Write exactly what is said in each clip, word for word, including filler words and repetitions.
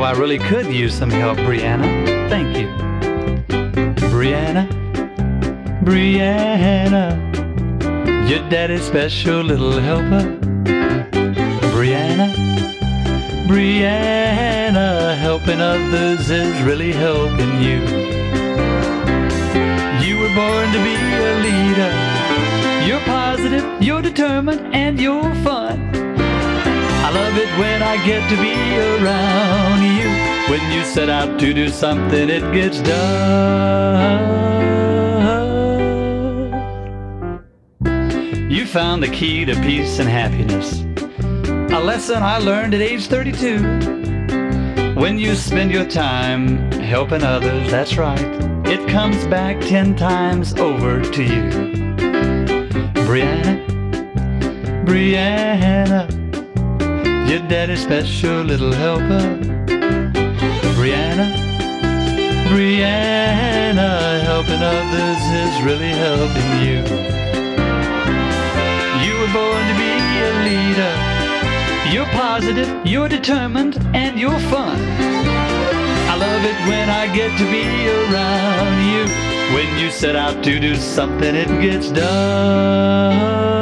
I really could use some help, Brianna. Thank you. Brianna, Brianna, your daddy's special little helper. Brianna, Brianna, helping others is really helping you. You were born to be a leader. You're positive, you're determined, and you're fun. I love it when I get to be around you. When you set out to do something, it gets done. You found the key to peace and happiness, a lesson I learned at age thirty-two. When you spend your time helping others, that's right, it comes back ten times over to you. Brianna, Brianna, your daddy's special little helper. Brianna, Brianna, helping others is really helping you. You were born to be a leader. You're positive, you're determined, and you're fun. I love it when I get to be around you. When you set out to do something, it gets done.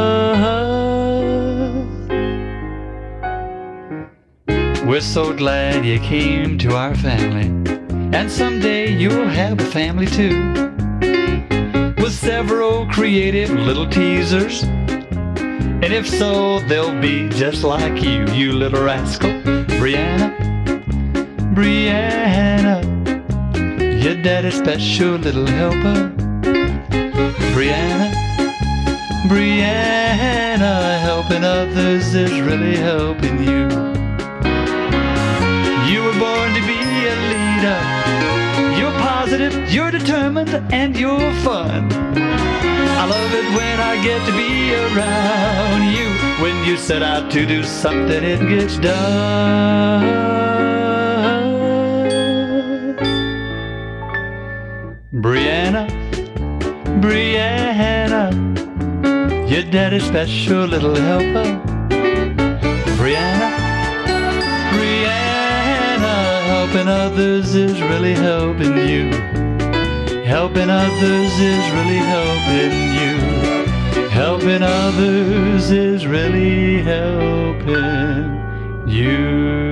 We're so glad you came to our family, and someday you'll have a family too, with several creative little teasers. And if so, they'll be just like you, you little rascal. Brianna, Brianna, your daddy's special little helper. Brianna, Brianna, helping others is really helping you. You were born to be a leader. You're positive, you're determined, and you're fun. I love it when I get to be around you. When you set out to do something, it gets done. Brianna, Brianna, your daddy's special little helper. Brianna, Brianna, helping others is really helping you. Helping others is really helping you. Helping others is really helping you.